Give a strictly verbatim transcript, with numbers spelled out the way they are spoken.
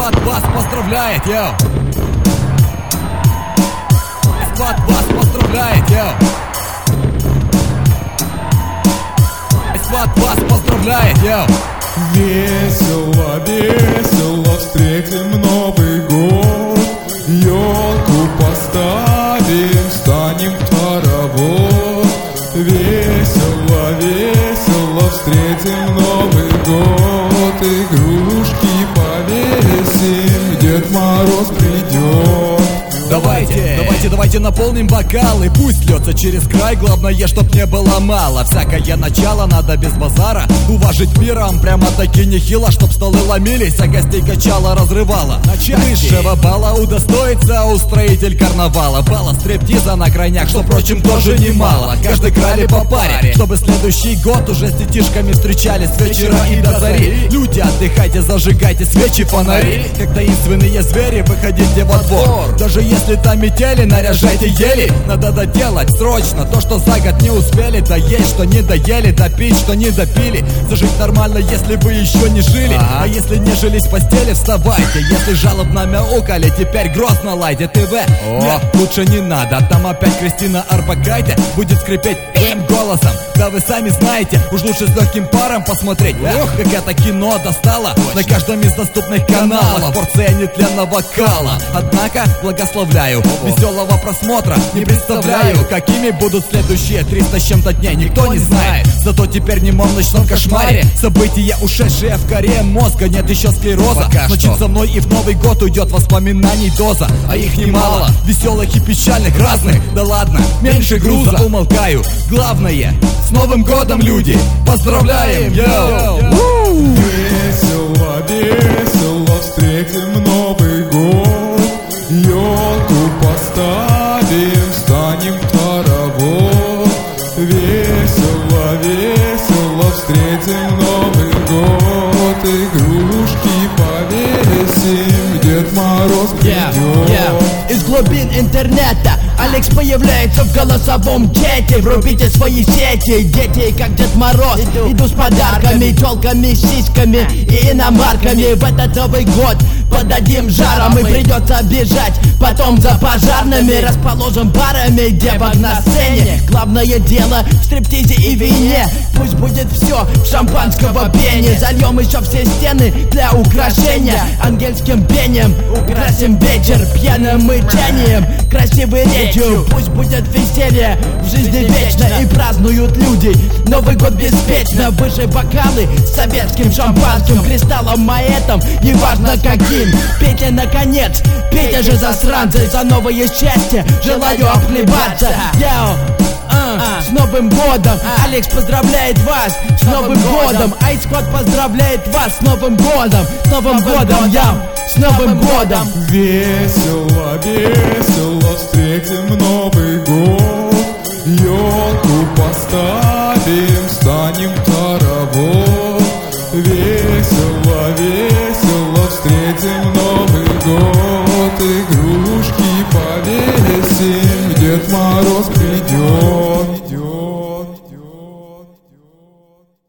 Эсквад вас поздравляет, йоу! Эсквад вас поздравляет, йоу! Эсквад вас поздравляет, йоу! Весело, весело встретим Новый год. Ёлку поставим, станем в хоровод. Весело, весело встретим Новый год. Игрушки повесим, Дед Мороз придет. Давайте, давайте, давайте наполним бокалы. Пусть льется через край, главное, чтоб не было мало. Всякое начало надо без базара уважить миром, прямо-таки нехило, чтоб столы ломились, а гостей качало, разрывало. Высшего балла удостоится устроитель карнавала. Балла стриптиза на крайняк, что, впрочем, тоже немало. Каждый крали по паре, чтобы следующий год уже с детишками встречались с вечера и до зари. Люди, отдыхайте, зажигайте свечи, фонари. Как таинственные звери, выходите во двор. Даже если там метели, наряжайте ели. Надо доделать срочно то, что за год не успели. Доесть, что не доели, допить, что не допили. Зажить нормально, если вы еще не жили. А если не жились в постели, вставайте. Если жалобно мяукали, теперь грозно лайте. ТВ, нет, лучше не надо. Там опять Кристина Орбакайте будет скрипеть своим голосом. Да вы сами знаете, уж лучше с легким паром посмотреть. Ох, как это кино достало на каждом из доступных каналов. Порция нетленного кала. Однако, благословляю, веселого просмотра. Не представляю, какими будут следующие триста с чем-то дней, никто не знает. Зато теперь не в ночном кошмаре. События, ушедшие в коре мозга. Нет еще склероза. Значит, со мной и в Новый год уйдет воспоминаний доза. А их немало, веселых и печальных, разных. Да ладно, меньше груза, умолкаю. Главное, с Новым годом, люди! Поздравляем! Йоу! Весело, весело встретим Новый год. Ёлку поставим, станем в хоровод. Весело, весело встретим Новый год. Игрушки повесим, Дед Мороз придет. Yeah, yeah. Из глубин интернета Алекс появляется в голосовом чате. Врубите свои сети, дети, как Дед Мороз. Иду, Иду с подарками, тёлками, сиськами и иномарками. В этот Новый год подадим жаром, и придется бежать потом за пожарными. Расположим парами девок на сцене. Главное дело в стриптизе и вине. Пусть будет все шампанского пения. Зальем еще все стены для украшения. Ангельским пением украсим вечер пьяным мычанием, красивой речью. Пусть будет веселье в жизни вечно, и празднуют люди Новый год беспечно. Выше бокалы с советским шампанским, кристаллом, маэтом, неважно каким. Пейте наконец, пейте же, засранцы, за новое счастье желаю обхлебаться. Йоу! Uh, с Новым годом! Алекс поздравляет вас с Новым годом! Айсквад поздравляет вас с Новым годом! С Новым годом, я! С Новым годом! Весело, весело встретим Новый год. Ёлку поставим, станем в хоровод. Весело, весело встретим Новый год. Игрушки повесим, Дед Мороз придет.